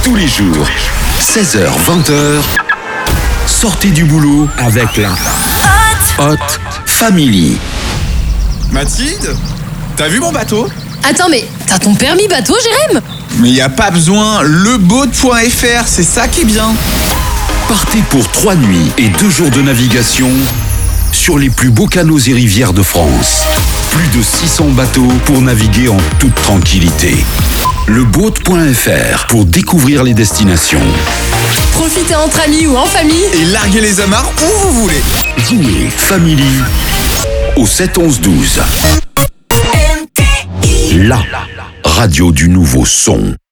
Tous les jours, 16h-20h, sortez du boulot avec la Hot Family. Mathilde, t'as vu mon bateau? Attends, mais t'as ton permis bateau, Jérém? Mais y a pas besoin, leboat.fr, c'est ça qui est bien. Partez pour 3 nuits et 2 jours de navigation sur les plus beaux canaux et rivières de France. Plus de 600 bateaux pour naviguer en toute tranquillité. Leboat.fr pour découvrir les destinations. Profitez entre amis ou en famille. Et larguez les amarres où vous voulez. Jouez Family au 7-11-12. La radio du nouveau son.